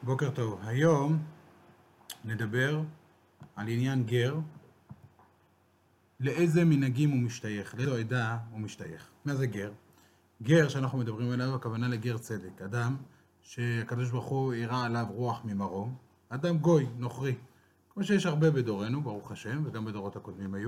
בוקר טוב. היום נדבר על עניין גר, לאיזה מנהגים הוא משתייך, לאיזו עדה הוא משתייך. מה זה גר? גר שאנחנו מדברים עליו, הכוונה לגר צדק, אדם שהקדוש ברוך הוא יראה עליו רוח ממרום, אדם גוי, נוכרי, כמו שיש הרבה בדורנו, ברוך השם, וגם בדורות הקודמים היו,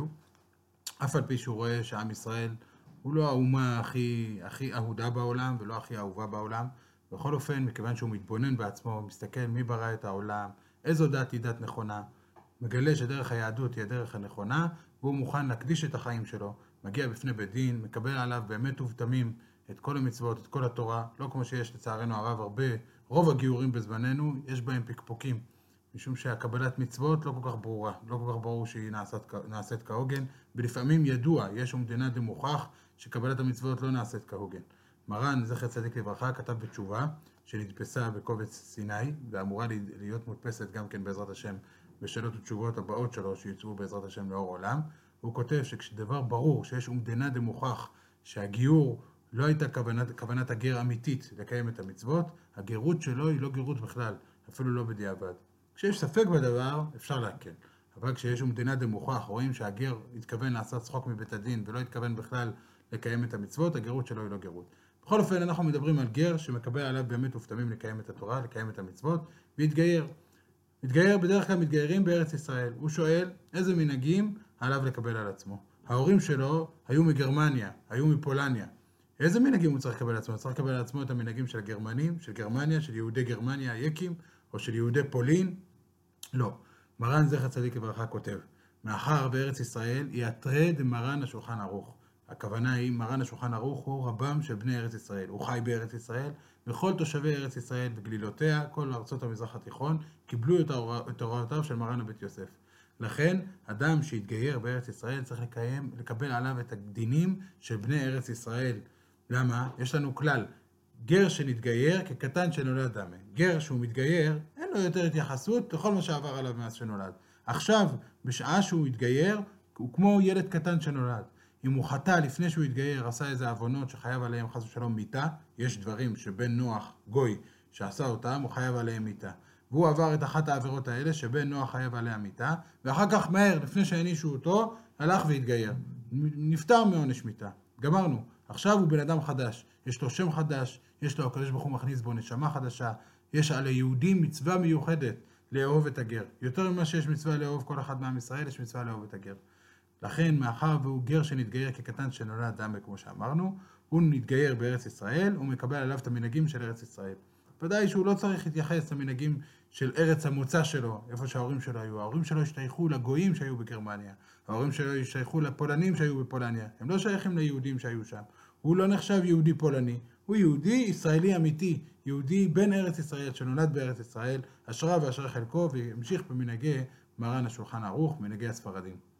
אף על פי שהוא רואה שעם ישראל הוא לא האומה הכי אהודה בעולם ולא הכי אהובה בעולם. בכל אופן, מכיוון שהוא מתבונן בעצמו, מסתכל מי ברא את העולם, איזו דת היא דת נכונה, מגלה שדרך היהדות היא הדרך הנכונה, והוא מוכן להקדיש את החיים שלו, מגיע בפני בית דין, מקבל עליו באמת ובתמים את כל המצוות, את כל התורה, לא כמו שיש לצערנו הרב הרבה, רוב הגיורים בזמננו, יש בהם פקפוקים, משום שהקבלת מצוות לא כל כך ברורה, לא כל כך ברור שהיא נעשית כהוגן, ולפעמים ידוע, יש ומדינה דמוכח, שקבלת המצוות לא נעשית כהוגן. מרן, זכר צדיק לברכה, כתב בתשובה שנדפסה בקובץ סיני, ואמורה להיות מודפסת גם כן בעזרת השם בשאלות ותשובות הבאות שלו, שיצאו בעזרת השם לאור עולם. הוא כותב שכשדבר ברור שיש ומדינה דמוכח, שהגיור לא הייתה כוונת הגר אמיתית לקיים את המצוות, הגרות שלו היא לא גרות בכלל, אפילו לא בדיעבד. כשיש ספק בדבר, אפשר להקל. אבל כשיש ומדינה דמוכח, רואים שהגר התכוון לעשות צחוק מבית הדין ולא התכוון בכלל לקיים את המצוות, הגרות שלו היא לא גרות. בכל אופן, אנחנו מדברים על גר שמקבל עליו באמת ופתמים לקיים את התורה, לקיים את המצוות, והתגייר. מתגייר, בדרך כלל מתגיירים בארץ ישראל. הוא שואל איזה מנהגים עליו לקבל על עצמו. ההורים שלו היו מגרמניה, היו מפולניה. איזה מנהגים הוא צריך לקבל על עצמו? הוא צריך לקבל על עצמו את המנהגים של הגרמנים, של גרמניה, של יהודי גרמניה היקים, או של יהודי פולין? לא. מרן זכר צדיק לברכה כותב, מאחר בארץ ישראל יתרה דמרן השולחן ערוך. הכוונה היא, מרן השולחן ערוך הוא רבם של בני ארץ ישראל. הוא חי בארץ ישראל, וכל תושבי ארץ ישראל וגלילותיה, כל ארצות המזרח התיכון, קיבלו את הוראותיו של מרן הבית יוסף. לכן, אדם שהתגייר בארץ ישראל צריך לקבל עליו את הדינים של בני ארץ ישראל. למה? יש לנו כלל, גר שנתגייר כקטן שנולד דמה. גר שהוא מתגייר, אין לו יותר התייחסות לכל מה שעבר עליו מאז שנולד. עכשיו, בשעה שהוא התגייר, הוא כמו ילד קטן שנולד. אם הוא חטא לפני שהוא התגייר, עשה איזה עוונות שחייב עליהם חס ושלום מיתה, יש דברים שבן נוח גוי שעשה אותם, הוא חייב עליהם מיתה. והוא עבר את אחת העבירות האלה שבן נוח חייב עליה מיתה, ואחר כך מהר, לפני שהענישו אותו, הלך והתגייר. נפטר מעונש מיתה. גמרנו. עכשיו הוא בן אדם חדש. יש לו שם חדש, יש לו הקדוש ברוך הוא מכניס בו נשמה חדשה, יש על היהודים מצווה מיוחדת לאהוב את הגר. יותר ממה שיש מצווה לאהוב כל אחד מעם ישראל, יש מצווה לאהוב את הגר. לכן, מאחר והוא גר שנתגייר כקטן שנולד דמה, כמו שאמרנו, הוא נתגייר בארץ ישראל, הוא מקבל עליו את המנהגים של ארץ ישראל. ודאי שהוא לא צריך להתייחס למנהגים של ארץ המוצא שלו, איפה שההורים שלו היו. ההורים שלו השתייכו לגויים שהיו בגרמניה, ההורים שלו השתייכו לפולנים שהיו בפולניה, הם לא שייכים ליהודים שהיו שם. הוא לא נחשב יהודי פולני, הוא יהודי ישראלי אמיתי, יהודי בן ארץ ישראל שנולד בארץ ישראל, אשרה ואשרי חלקו, והמשיך במנהגי מרן השולחן ערוך, מנהגי הספרדים.